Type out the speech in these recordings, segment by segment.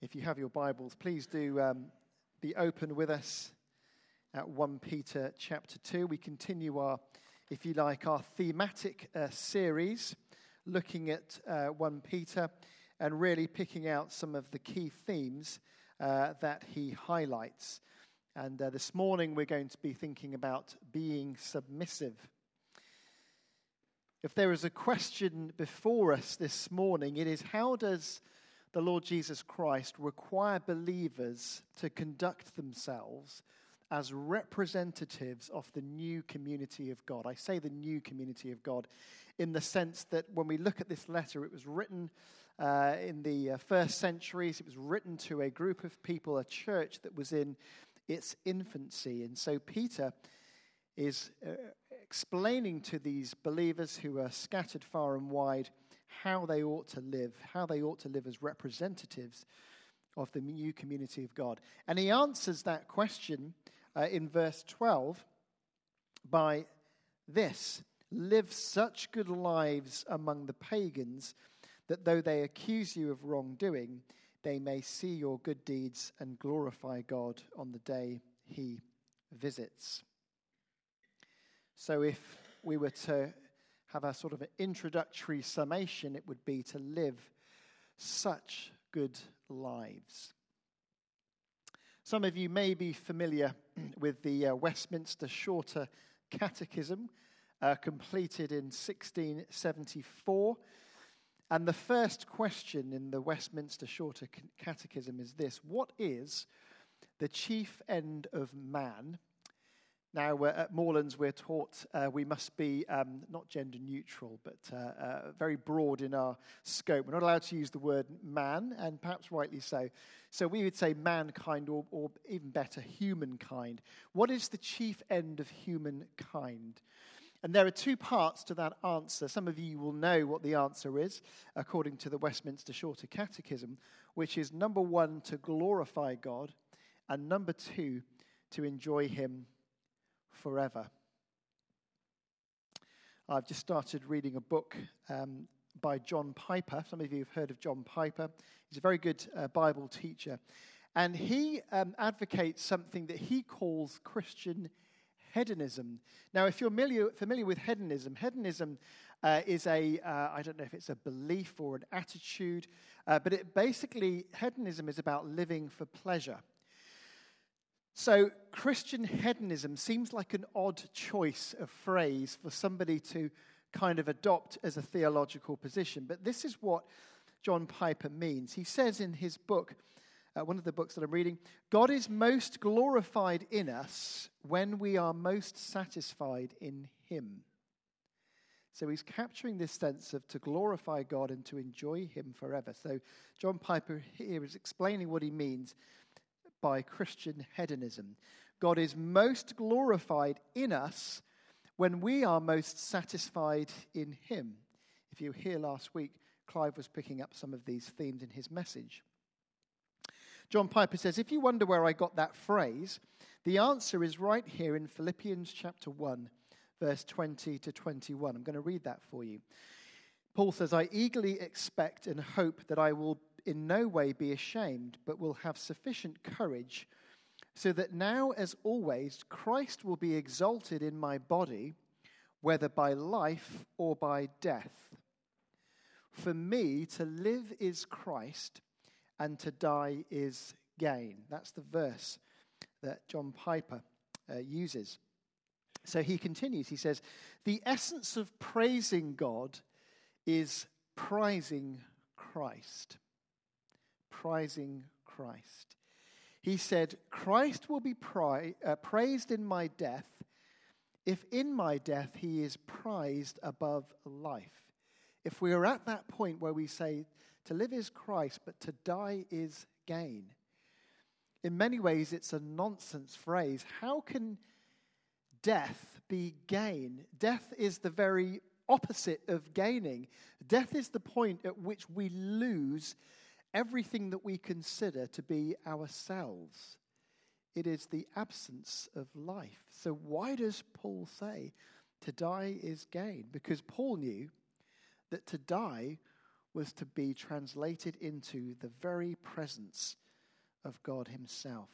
If you have your Bibles, please do be open with us at 1 Peter chapter 2. We continue our, if you like, our thematic series, looking at 1 Peter and really picking out some of the key themes that he highlights. And this morning we're going to be thinking about being submissive. If there is a question before us this morning, it is, how does the Lord Jesus Christ require believers to conduct themselves as representatives of the new community of God? I say the new community of God in the sense that when we look at this letter, it was written in the first centuries. It was written to a group of people, a church that was in its infancy. And so Peter is explaining to these believers who are scattered far and wide how they ought to live as representatives of the new community of God. And he answers that question in verse 12 by this: live such good lives among the pagans that though they accuse you of wrongdoing, they may see your good deeds and glorify God on the day he visits. So if we were to have a sort of an introductory summation, it would be to live such good lives. Some of you may be familiar with the Westminster Shorter Catechism, completed in 1674. And the first question in the Westminster Shorter Catechism is this: what is the chief end of man? Now, at Moorlands, we're taught we must be not gender neutral, but very broad in our scope. We're not allowed to use the word man, and perhaps rightly so. So we would say mankind, or even better, humankind. What is the chief end of humankind? And there are two parts to that answer. Some of you will know what the answer is, according to the Westminster Shorter Catechism, which is number one, to glorify God, and number two, to enjoy him forever. I've just started reading a book by John Piper. Some of you have heard of John Piper. He's a very good Bible teacher. And he advocates something that he calls Christian hedonism. Now, if you're familiar with hedonism is I don't know if it's a belief or an attitude, but hedonism is about living for pleasure. So Christian hedonism seems like an odd choice of phrase for somebody to kind of adopt as a theological position, but this is what John Piper means. He says in his book, one of the books that I'm reading, God is most glorified in us when we are most satisfied in him. So he's capturing this sense of to glorify God and to enjoy him forever. So John Piper here is explaining what he means by Christian hedonism. God is most glorified in us when we are most satisfied in him. If you were here last week, Clive was picking up some of these themes in his message. John Piper says, if you wonder where I got that phrase, the answer is right here in Philippians chapter 1, verse 20 to 21. I'm going to read that for you. Paul says, I eagerly expect and hope that I will in no way be ashamed, but will have sufficient courage, so that now, as always, Christ will be exalted in my body, whether by life or by death. For me, to live is Christ, and to die is gain. That's the verse that John Piper uses. So he continues, he says, the essence of praising God is prizing Christ. Prizing Christ. He said, Christ will be praised in my death, if in my death he is prized above life. If we are at that point where we say, to live is Christ, but to die is gain. In many ways, it's a nonsense phrase. How can death be gain? Death is the very opposite of gaining. Death is the point at which we lose everything that we consider to be ourselves. It is the absence of life. So why does Paul say to die is gain? Because Paul knew that to die was to be translated into the very presence of God himself.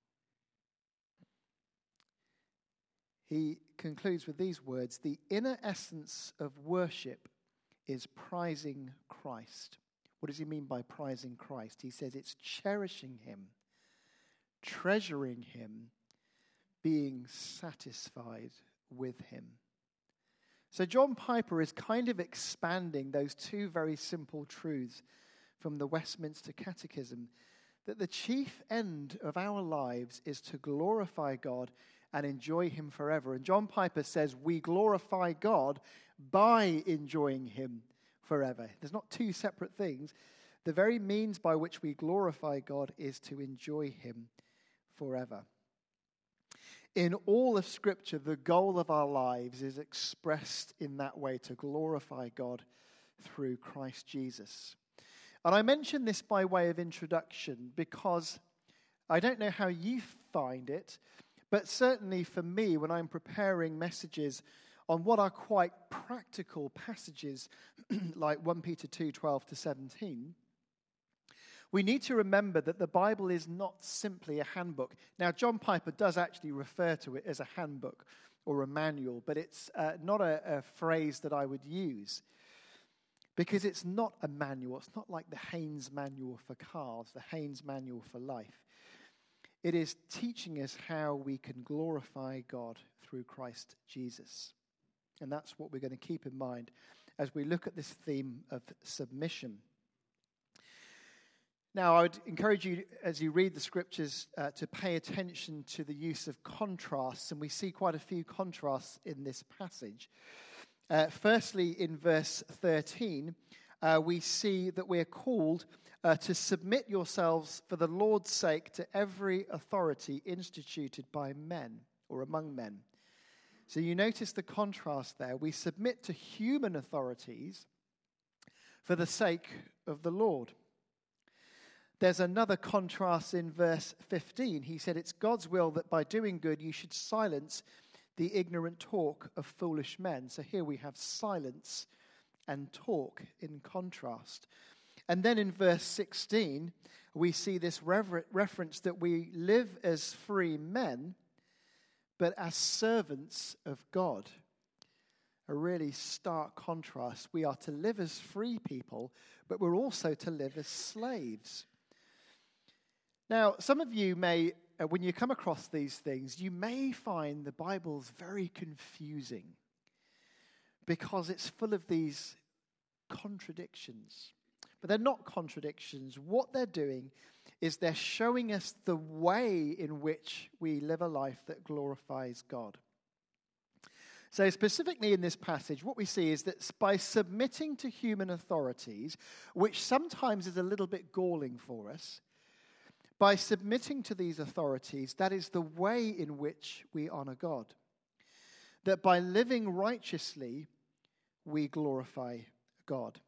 He concludes with these words: the inner essence of worship is prizing Christ. What does he mean by prizing Christ? He says it's cherishing him, treasuring him, being satisfied with him. So John Piper is kind of expanding those two very simple truths from the Westminster Catechism, that the chief end of our lives is to glorify God and enjoy him forever. And John Piper says we glorify God by enjoying him forever. There's not two separate things. The very means by which we glorify God is to enjoy him forever. In all of Scripture, the goal of our lives is expressed in that way, to glorify God through Christ Jesus. And I mention this by way of introduction because I don't know how you find it, but certainly for me, when I'm preparing messages on what are quite practical passages like 1 Peter 2:12-17, we need to remember that the Bible is not simply a handbook. Now, John Piper does actually refer to it as a handbook or a manual, but it's not a phrase that I would use, because it's not a manual. It's not like the Haynes Manual for cars, the Haynes Manual for life. It is teaching us how we can glorify God through Christ Jesus. And that's what we're going to keep in mind as we look at this theme of submission. Now, I would encourage you, as you read the Scriptures, to pay attention to the use of contrasts, and we see quite a few contrasts in this passage. Firstly, in verse 13, we see that we're called to submit yourselves for the Lord's sake to every authority instituted by men or among men. So you notice the contrast there. We submit to human authorities for the sake of the Lord. There's another contrast in verse 15. He said, it's God's will that by doing good you should silence the ignorant talk of foolish men. So here we have silence and talk in contrast. And then in verse 16, we see this reference that we live as free men, but as servants of God. A really stark contrast. We are to live as free people, but we're also to live as slaves. Now, some of you may, when you come across these things, you may find the Bible's very confusing because it's full of these contradictions. But they're not contradictions. What they're doing is they're showing us the way in which we live a life that glorifies God. So specifically in this passage, what we see is that by submitting to human authorities, which sometimes is a little bit galling for us, by submitting to these authorities, that is the way in which we honor God. That by living righteously, we glorify God.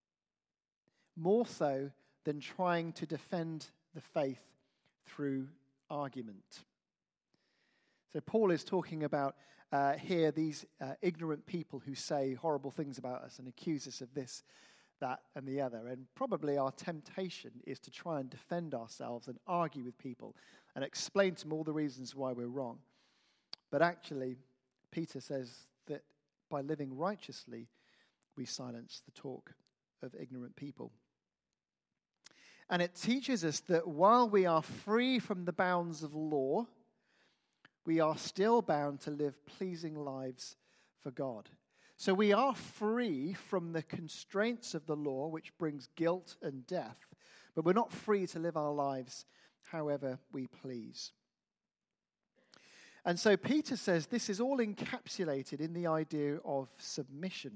More so than trying to defend the faith through argument. So Paul is talking about here these ignorant people who say horrible things about us and accuse us of this, that, and the other. And probably our temptation is to try and defend ourselves and argue with people and explain to them all the reasons why we're wrong. But actually, Peter says that by living righteously, we silence the talk of ignorant people. And it teaches us that while we are free from the bounds of law, we are still bound to live pleasing lives for God. So we are free from the constraints of the law, which brings guilt and death, but we're not free to live our lives however we please. And so Peter says this is all encapsulated in the idea of submission.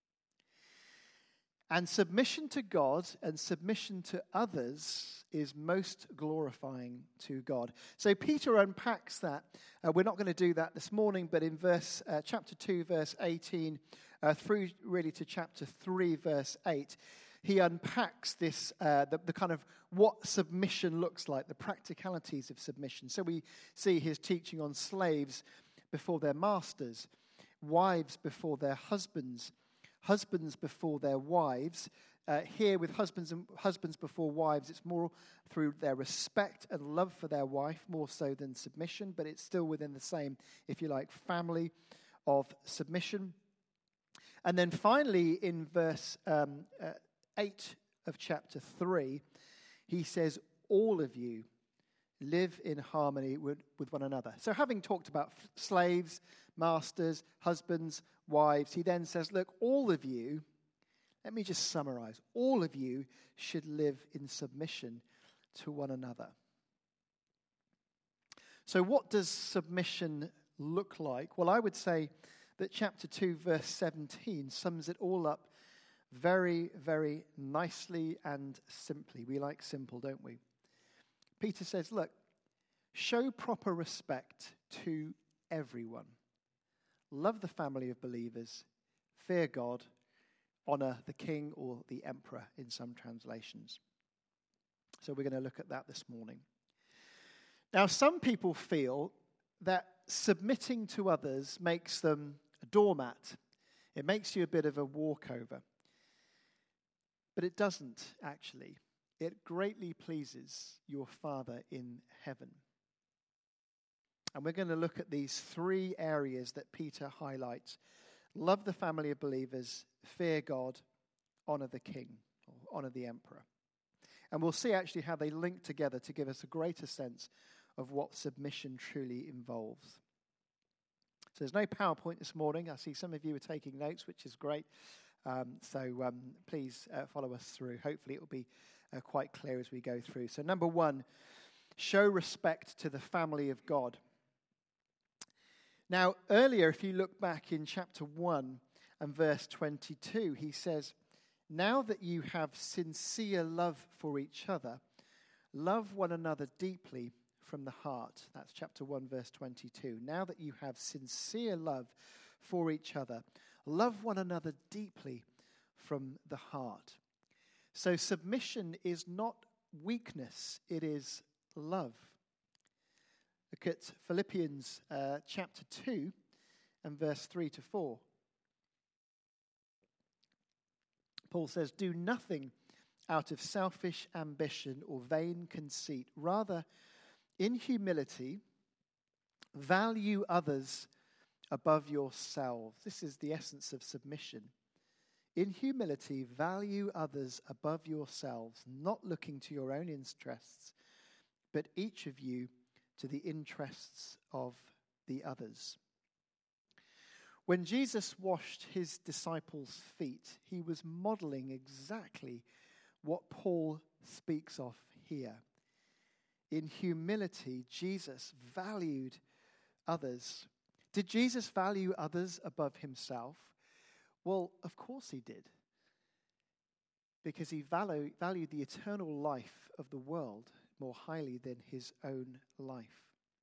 And submission to God and submission to others is most glorifying to God. So Peter unpacks that. We're not going to do that this morning, but in chapter 2, verse 18, through really to chapter 3, verse 8, he unpacks this, the kind of what submission looks like, the practicalities of submission. So we see his teaching on slaves before their masters, wives before their husbands, husbands before their wives, here with husbands before wives, it's more through their respect and love for their wife, more so than submission, but it's still within the same, if you like, family of submission. And then finally, in verse 8 of chapter 3, he says, all of you live in harmony with one another. So having talked about slaves, masters, husbands, wives, he then says, look, all of you, let me just summarize, all of you should live in submission to one another. So what does submission look like? Well, I would say that chapter 2, verse 17 sums it all up very, very nicely and simply. We like simple, don't we? Peter says, look, show proper respect to everyone. Love the family of believers. Fear God. Honor the king or the emperor in some translations. So we're going to look at that this morning. Now, some people feel that submitting to others makes them a doormat. It makes you a bit of a walkover. But it doesn't, actually. It greatly pleases your Father in heaven. And we're going to look at these three areas that Peter highlights. Love the family of believers, fear God, honor the king, or honor the emperor. And we'll see actually how they link together to give us a greater sense of what submission truly involves. So there's no PowerPoint this morning. I see some of you are taking notes, which is great. So please follow us through. Hopefully it will be quite clear as we go through. So number one, show respect to the family of God. Now, earlier, if you look back in chapter 1 and verse 22, he says, now that you have sincere love for each other, love one another deeply from the heart. That's chapter 1, verse 22. Now that you have sincere love for each other, love one another deeply from the heart. So submission is not weakness, it is love. Look at Philippians chapter 2 and verse 3 to 4. Paul says, do nothing out of selfish ambition or vain conceit. Rather, in humility, value others above yourselves. This is the essence of submission. In humility, value others above yourselves, not looking to your own interests, but each of you to the interests of the others. When Jesus washed his disciples' feet, he was modeling exactly what Paul speaks of here. In humility, Jesus valued others. Did Jesus value others above himself? Well, of course he did. Because he valued the eternal life of the world more highly than his own life.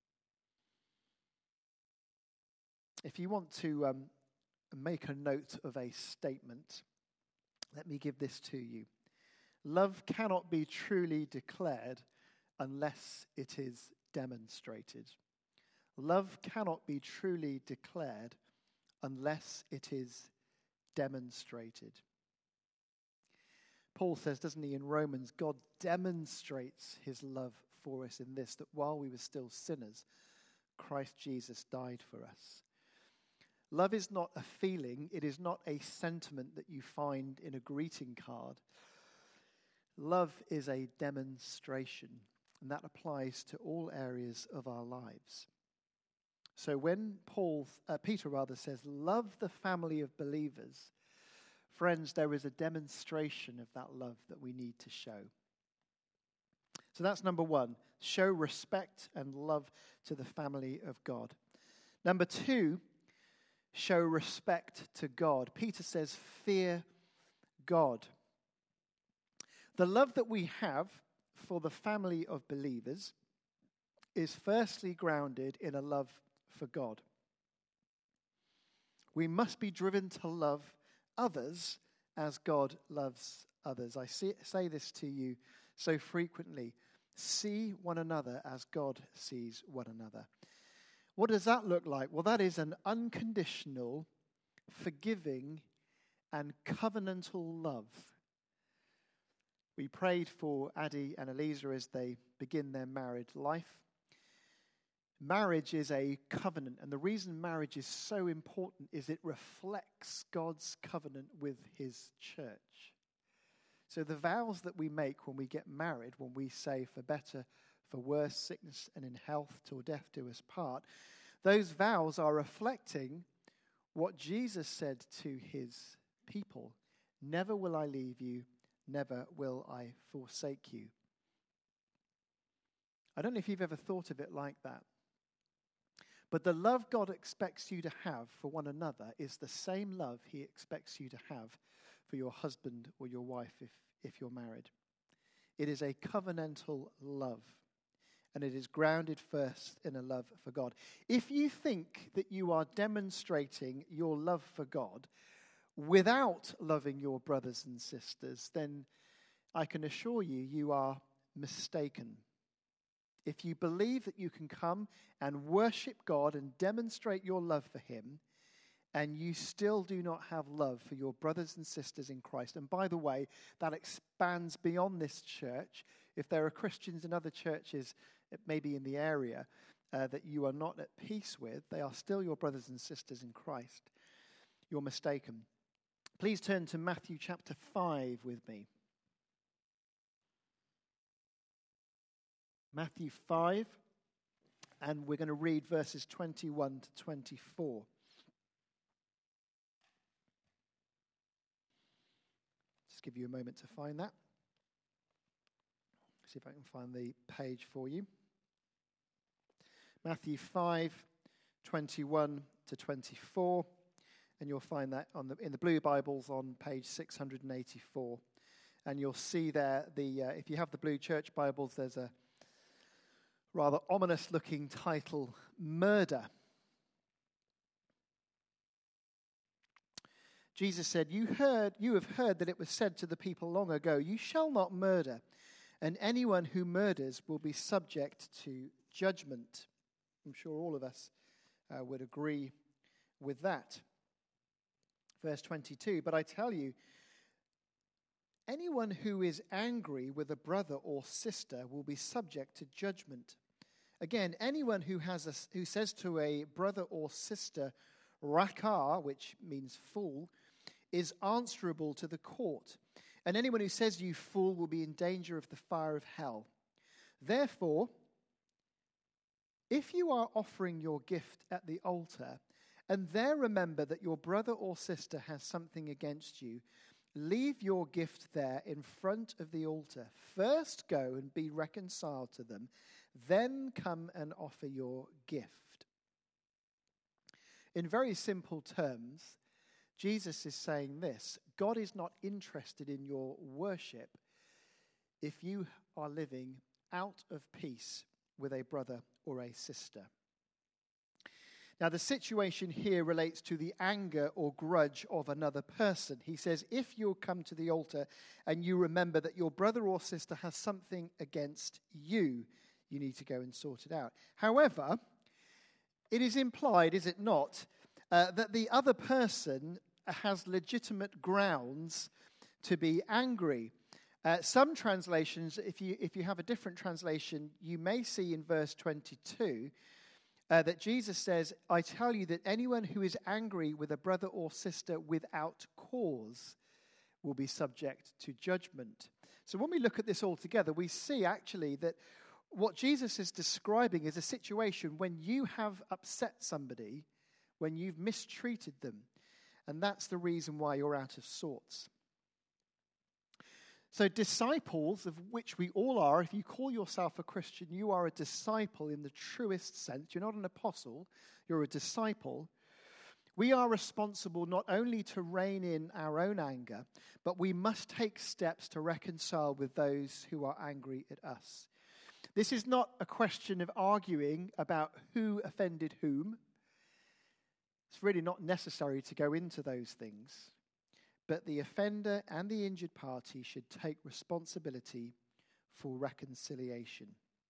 If you want to make a note of a statement, let me give this to you. Love cannot be truly declared unless it is demonstrated. Love cannot be truly declared unless it is demonstrated. Paul says, doesn't he, in Romans, God demonstrates his love for us in this, that while we were still sinners, Christ Jesus died for us. Love is not a feeling, it is not a sentiment that you find in a greeting card. Love is a demonstration, and that applies to all areas of our lives. So when Peter says, love the family of believers, friends, there is a demonstration of that love that we need to show. So that's number one, show respect and love to the family of God. Number two, show respect to God. Peter says, fear God. The love that we have for the family of believers is firstly grounded in a love for God. We must be driven to love others as God loves others. I say this to you so frequently. See one another as God sees one another. What does that look like? Well, that is an unconditional, forgiving, and covenantal love We prayed for Addie and Eliza as they begin their married life. Marriage is a covenant, and the reason marriage is so important is it reflects God's covenant with his church. So the vows that we make when we get married, when we say for better, for worse, sickness and in health, till death do us part, those vows are reflecting what Jesus said to his people. Never will I leave you, never will I forsake you. I don't know if you've ever thought of it like that. But the love God expects you to have for one another is the same love he expects you to have for your husband or your wife if you're married. It is a covenantal love, and it is grounded first in a love for God. If you think that you are demonstrating your love for God without loving your brothers and sisters, then I can assure you, you are mistaken. If you believe that you can come and worship God and demonstrate your love for him, and you still do not have love for your brothers and sisters in Christ, and by the way, that expands beyond this church. If there are Christians in other churches, maybe in the area, that you are not at peace with, they are still your brothers and sisters in Christ. You're mistaken. Please turn to Matthew chapter 5 with me. Matthew 5, and we're going to read verses 21 to 24. Just give you a moment to find that. See if I can find the page for you. Matthew 5, 21 to 24, and you'll find that in the Blue Bibles on page 684. And you'll see there, if you have the Blue Church Bibles, there's a rather ominous-looking title, Murder. Jesus said, you have heard that it was said to the people long ago, you shall not murder, and anyone who murders will be subject to judgment. I'm sure all of us would agree with that. Verse 22, but I tell you, anyone who is angry with a brother or sister will be subject to judgment. Again, anyone who says to a brother or sister, Rakah, which means fool, is answerable to the court. And anyone who says you fool will be in danger of the fire of hell. Therefore, if you are offering your gift at the altar, and there remember that your brother or sister has something against you, leave your gift there in front of the altar. First go and be reconciled to them, then come and offer your gift. In very simple terms, Jesus is saying this: God is not interested in your worship if you are living out of peace with a brother or a sister. Now, the situation here relates to the anger or grudge of another person. He says, if you'll come to the altar and you remember that your brother or sister has something against you, you need to go and sort it out. However, it is implied, is it not, that the other person has legitimate grounds to be angry. Some translations, if you have a different translation, you may see in verse 22 that Jesus says, I tell you that anyone who is angry with a brother or sister without cause will be subject to judgment. So when we look at this all together, we see actually that what Jesus is describing is a situation when you have upset somebody, when you've mistreated them, and that's the reason why you're out of sorts. So disciples, of which we all are, if you call yourself a Christian, you are a disciple in the truest sense. You're not an apostle, you're a disciple. We are responsible not only to rein in our own anger, but we must take steps to reconcile with those who are angry at us. This is not a question of arguing about who offended whom. It's really not necessary to go into those things. But the offender and the injured party should take responsibility for reconciliation.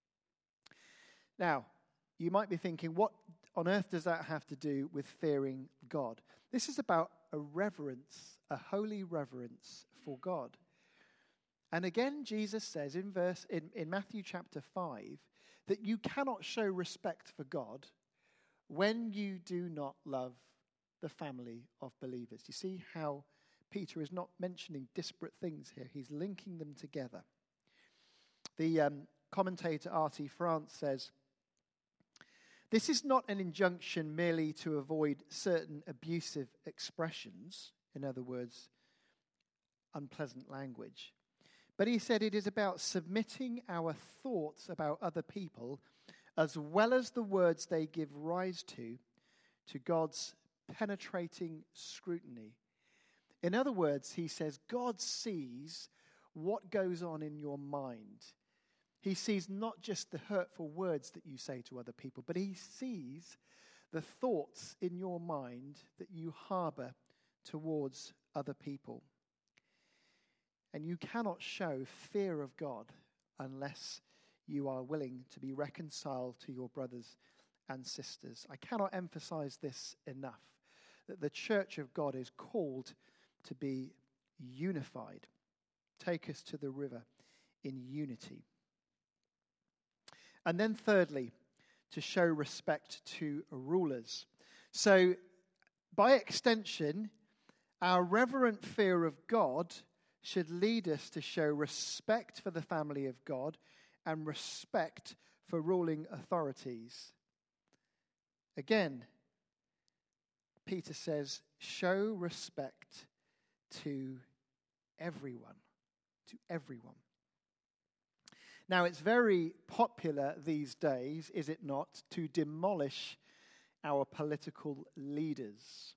Now, you might be thinking, what on earth does that have to do with fearing God? This is about a reverence, a holy reverence for God. And again, Jesus says in Matthew chapter 5 that you cannot show respect for God when you do not love the family of believers. You see how Peter is not mentioning disparate things here. He's linking them together. The commentator R.T. France says, this is not an injunction merely to avoid certain abusive expressions, in other words, unpleasant language. But he said it is about submitting our thoughts about other people as well as the words they give rise to God's penetrating scrutiny. In other words, he says, God sees what goes on in your mind. He sees not just the hurtful words that you say to other people, but he sees the thoughts in your mind that you harbor towards other people. And you cannot show fear of God unless you are willing to be reconciled to your brothers and sisters. I cannot emphasize this enough, that the church of God is called to be unified. Take us to the river in unity. And then thirdly, to show respect to rulers. So, by extension, our reverent fear of God should lead us to show respect for the family of God and respect for ruling authorities. Again, Peter says, show respect to everyone. To everyone. Now, it's very popular these days, is it not, to demolish our political leaders.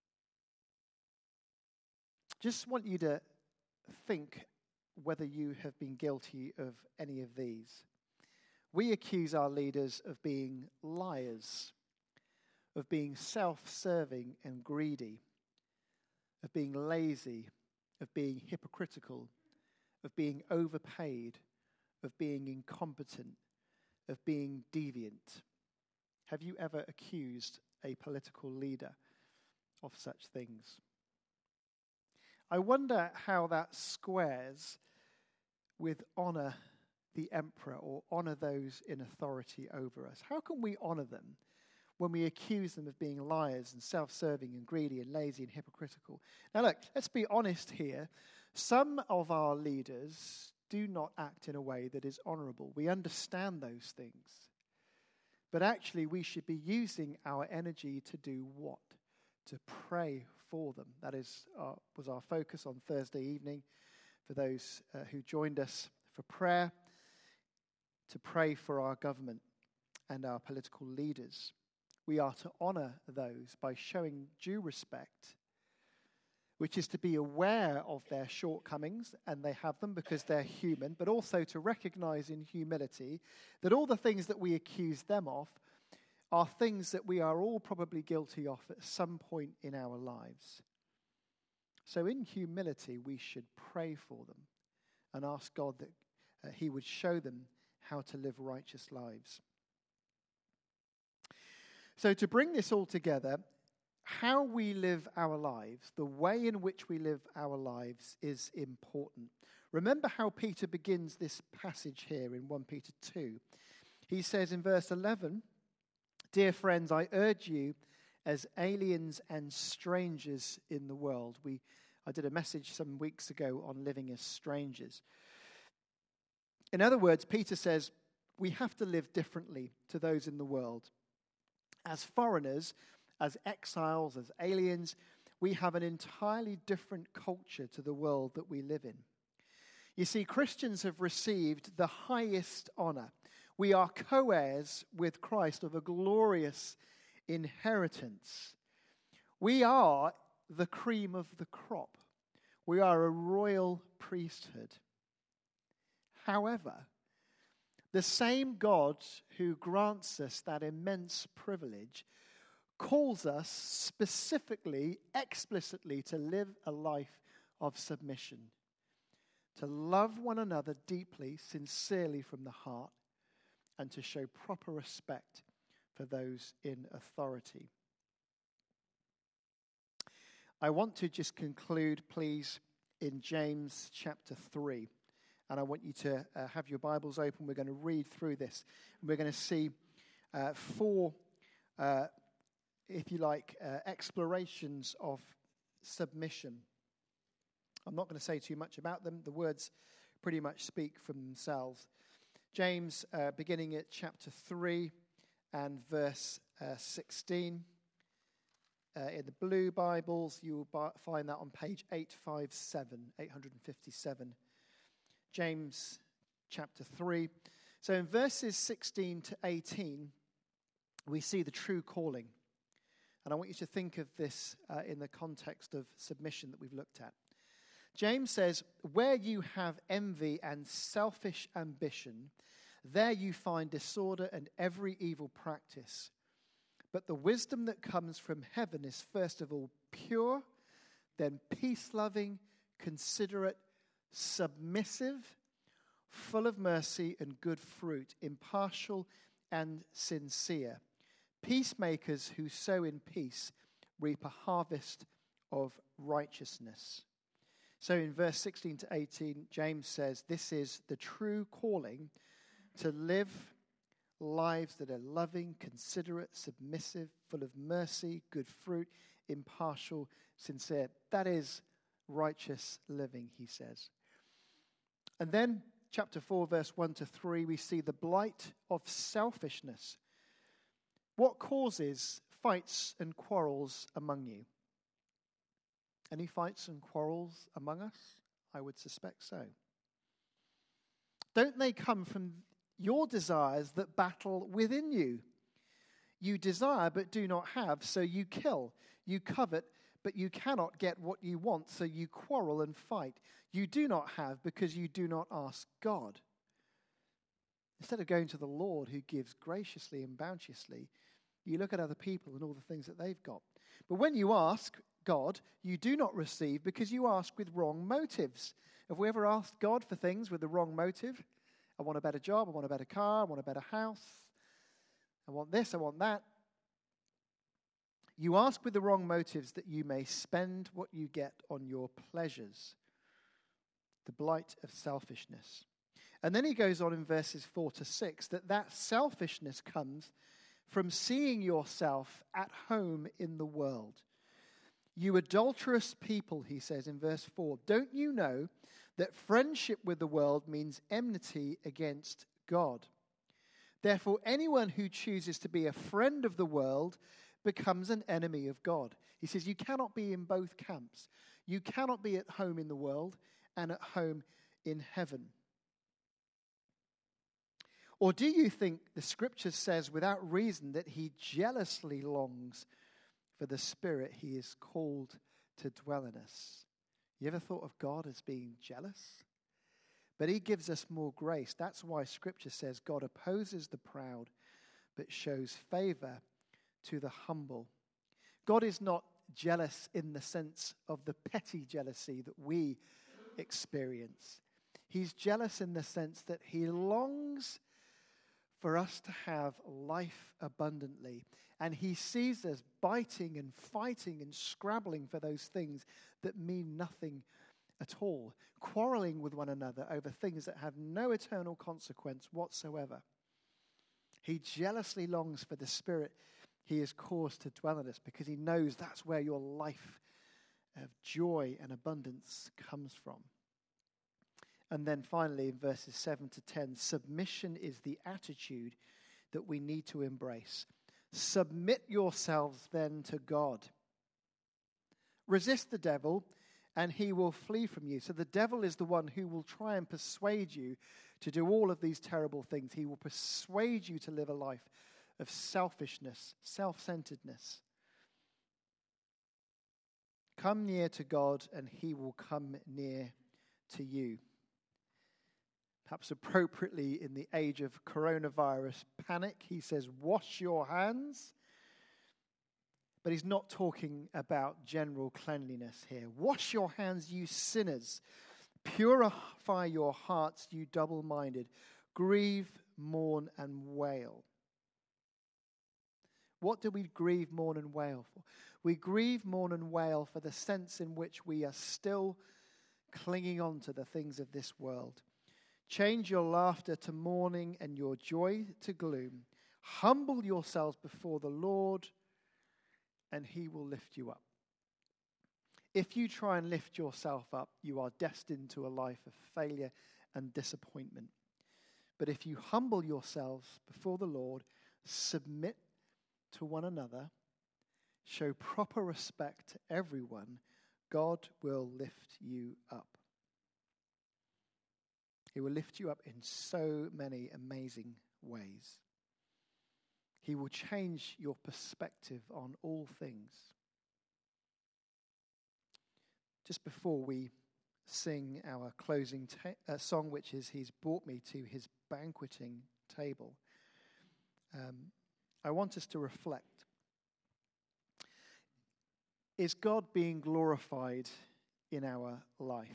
Just want you to think whether you have been guilty of any of these. We accuse our leaders of being liars, of being self-serving and greedy, of being lazy, of being hypocritical, of being overpaid, of being incompetent, of being deviant. Have you ever accused a political leader of such things? I wonder how that squares with honor the emperor or honor those in authority over us. How can we honor them when we accuse them of being liars and self-serving and greedy and lazy and hypocritical? Now look, let's be honest here. Some of our leaders do not act in a way that is honorable. We understand those things. But actually, we should be using our energy to do what? To pray for them. That was our focus on Thursday evening for those who joined us for prayer, to pray for our government and our political leaders. We are to honor those by showing due respect, which is to be aware of their shortcomings, and they have them because they're human, but also to recognize in humility that all the things that we accuse them of are things that we are all probably guilty of at some point in our lives. So in humility, we should pray for them and ask God that he would show them how to live righteous lives. So to bring this all together, how we live our lives, the way in which we live our lives is important. Remember how Peter begins this passage here in 1 Peter 2. He says in verse 11, "Dear friends, I urge you as aliens and strangers in the world." I did a message some weeks ago on living as strangers. In other words, Peter says we have to live differently to those in the world. As foreigners, as exiles, as aliens, we have an entirely different culture to the world that we live in. You see, Christians have received the highest honor. We are co-heirs with Christ of a glorious inheritance. We are the cream of the crop. We are a royal priesthood. However, the same God who grants us that immense privilege calls us specifically, explicitly, to live a life of submission, to love one another deeply, sincerely from the heart, and to show proper respect for those in authority. I want to just conclude, please, in James chapter 3. And I want you to have your Bibles open. We're going to read through this. We're going to see four, if you like, explorations of submission. I'm not going to say too much about them. The words pretty much speak for themselves. James, beginning at chapter 3 and verse 16. In the blue Bibles, you will find that on page 857. James chapter 3. So in verses 16 to 18, we see the true calling. And I want you to think of this in the context of submission that we've looked at. James says, where you have envy and selfish ambition, there you find disorder and every evil practice. But the wisdom that comes from heaven is first of all pure, then peace-loving, considerate, submissive, full of mercy and good fruit, impartial and sincere. Peacemakers who sow in peace reap a harvest of righteousness. So in verse 16 to 18, James says this is the true calling to live lives that are loving, considerate, submissive, full of mercy, good fruit, impartial, sincere. That is righteous living, he says. And then, chapter 4, verse 1 to 3, we see the blight of selfishness. What causes fights and quarrels among you? Any fights and quarrels among us? I would suspect so. Don't they come from your desires that battle within you? You desire but do not have, so you kill. You covet, but you cannot get what you want, so you quarrel and fight. You do not have because you do not ask God. Instead of going to the Lord who gives graciously and bounteously, you look at other people and all the things that they've got. But when you ask God, you do not receive because you ask with wrong motives. Have we ever asked God for things with the wrong motive? I want a better job, I want a better car, I want a better house, I want this, I want that. You ask with the wrong motives that you may spend what you get on your pleasures. The blight of selfishness. And then he goes on in verses 4 to 6 that selfishness comes from seeing yourself at home in the world. You adulterous people, he says in verse 4, don't you know that friendship with the world means enmity against God? Therefore, anyone who chooses to be a friend of the world becomes an enemy of God. He says you cannot be in both camps. You cannot be at home in the world and at home in heaven. Or do you think the scripture says without reason that he jealously longs for the Spirit he is called to dwell in us? You ever thought of God as being jealous? But he gives us more grace. That's why scripture says God opposes the proud but shows favor to the humble. God is not jealous in the sense of the petty jealousy that we experience. He's jealous in the sense that he longs for us to have life abundantly. And he sees us biting and fighting and scrabbling for those things that mean nothing at all, quarreling with one another over things that have no eternal consequence whatsoever. He jealously longs for the Spirit he has caused to dwell in us because he knows that's where your life of joy and abundance comes from. And then finally, in verses 7 to 10, submission is the attitude that we need to embrace. Submit yourselves then to God. Resist the devil, and he will flee from you. So the devil is the one who will try and persuade you to do all of these terrible things. He will persuade you to live a life of selfishness, self-centeredness. Come near to God, and he will come near to you. Perhaps appropriately in the age of coronavirus panic, he says, wash your hands. But he's not talking about general cleanliness here. Wash your hands, you sinners. Purify your hearts, you double-minded. Grieve, mourn, and wail. What do we grieve, mourn, and wail for? We grieve, mourn, and wail for the sense in which we are still clinging on to the things of this world. Change your laughter to mourning and your joy to gloom. Humble yourselves before the Lord, and he will lift you up. If you try and lift yourself up, you are destined to a life of failure and disappointment. But if you humble yourselves before the Lord, submit to one another, show proper respect to everyone, God will lift you up. He will lift you up in so many amazing ways. He will change your perspective on all things. Just before we sing our closing song, which is He's Brought Me to His Banqueting Table, I want us to reflect. Is God being glorified in our life?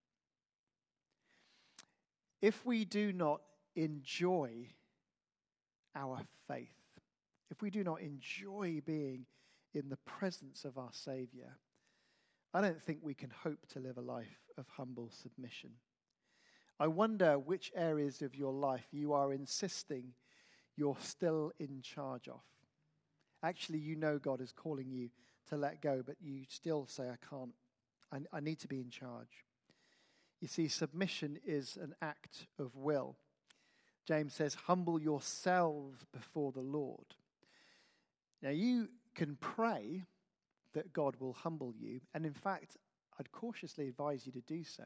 If we do not enjoy our faith, if we do not enjoy being in the presence of our Saviour, I don't think we can hope to live a life of humble submission. I wonder which areas of your life you are insisting you're still in charge of. Actually, you know God is calling you to let go, but you still say, I can't. I need to be in charge. You see, submission is an act of will. James says, humble yourselves before the Lord. Now, you can pray that God will humble you, and in fact, I'd cautiously advise you to do so.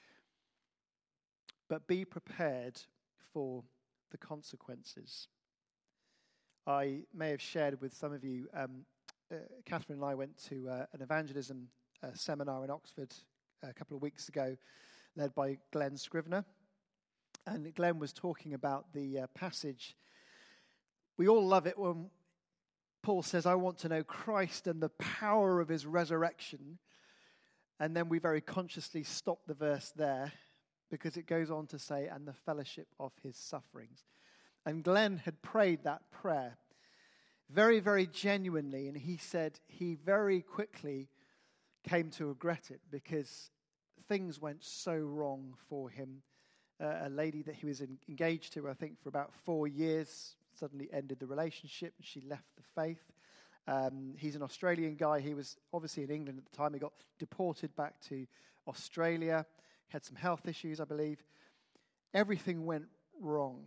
But be prepared for the consequences. I may have shared with some of you, Catherine and I went to an evangelism seminar in Oxford a couple of weeks ago, led by Glenn Scrivener. And Glenn was talking about the passage. We all love it when Paul says, I want to know Christ and the power of his resurrection. And then we very consciously stop the verse there because it goes on to say, and the fellowship of his sufferings. And Glenn had prayed that prayer very, very genuinely. And he said he very quickly came to regret it because things went so wrong for him. A lady that he was engaged to, I think, for about 4 years, suddenly ended the relationship and she left the faith. He's an Australian guy. He was obviously in England at the time. He got deported back to Australia, had some health issues, I believe. Everything went wrong.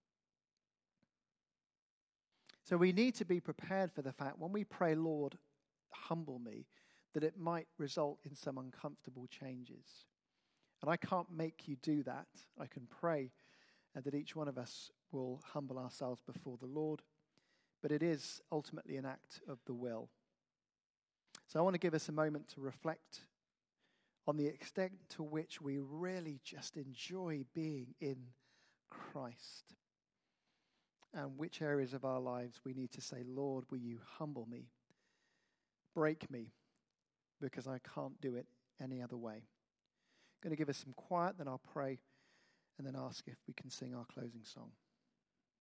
So we need to be prepared for the fact when we pray, Lord, humble me, that it might result in some uncomfortable changes. And I can't make you do that. I can pray that each one of us will humble ourselves before the Lord. But it is ultimately an act of the will. So I want to give us a moment to reflect on the extent to which we really just enjoy being in Christ. And which areas of our lives we need to say, Lord, will you humble me? Break me, because I can't do it any other way. I'm going to give us some quiet, then I'll pray, and then ask if we can sing our closing song.